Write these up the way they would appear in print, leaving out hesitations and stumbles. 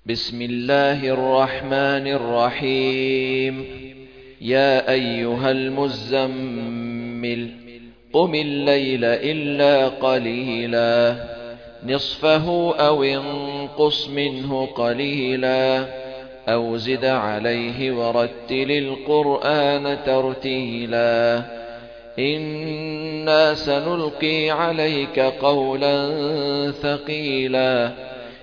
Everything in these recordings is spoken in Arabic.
بسم الله الرحمن الرحيم. يا أيها المزمل قم الليل إلا قليلا نصفه أو انقص منه قليلا أو زد عليه ورتل القرآن ترتيلا إنا سنلقي عليك قولا ثقيلا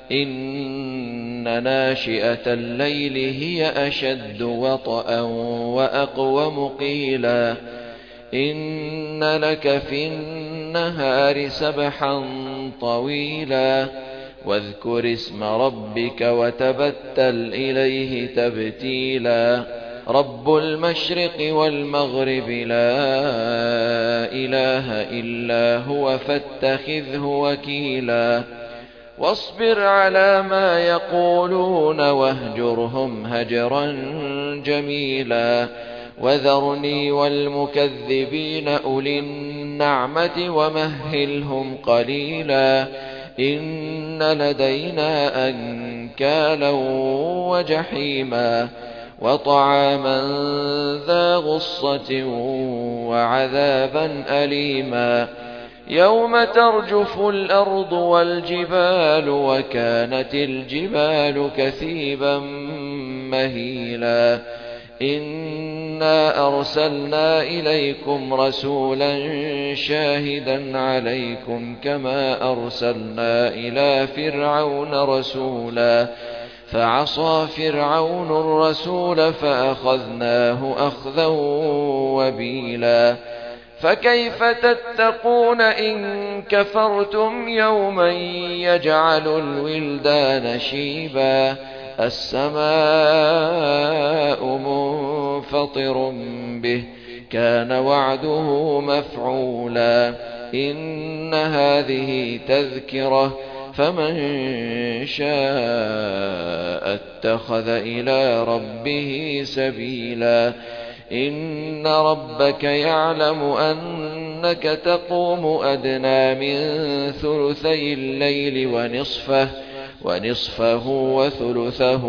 إن ناشئة الليل هي أشد وطئا وأقوم قيلا إن لك في النهار سبحا طويلا واذكر اسم ربك وتبتل إليه تبتيلا رب المشرق والمغرب لا إله إلا هو فاتخذه وكيلا واصبر على ما يقولون واهجرهم هجرا جميلا وذرني والمكذبين أولي النعمة ومهلهم قليلا إن لدينا أنكالا وجحيما وطعاما ذا غصة وعذابا أليما يوم ترجف الأرض والجبال وكانت الجبال كثيبا مهيلا إنا أرسلنا إليكم رسولا شاهدا عليكم كما أرسلنا إلى فرعون رسولا فعصى فرعون الرسول فأخذناه أخذا وبيلا فكيف تتقون إن كفرتم يوما يجعل الولدان شيبا السماء منفطر به كان وعده مفعولا إن هذه تذكرة فمن شاء اتخذ إلى ربه سبيلا إن ربك يعلم أنك تقوم أدنى من ثلثي الليل ونصفه وثلثه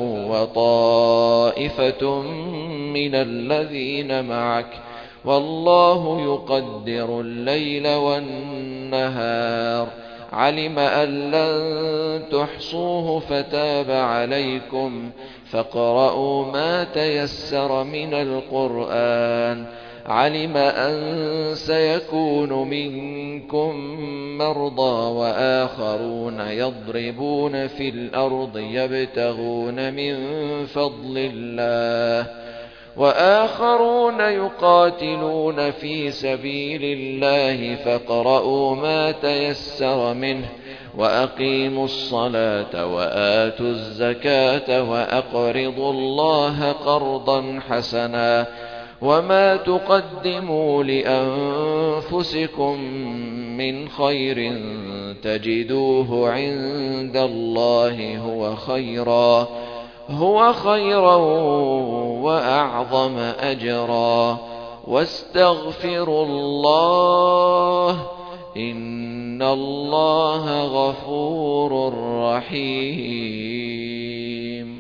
وطائفة من الذين معك والله يقدر الليل والنهار علم أن لن تحصوه فتاب عليكم فاقرؤوا ما تيسر من القرآن علم أن سيكون منكم مرضى وآخرون يضربون في الأرض يبتغون من فضل الله وآخرون يقاتلون في سبيل الله فاقرؤوا ما تيسر منه وأقيموا الصلاة وآتوا الزكاة وأقرضوا الله قرضا حسنا وما تقدموا لأنفسكم من خير تجدوه عند الله هو خيرا وأعظم أجرا واستغفروا الله إن الله غفور رحيم.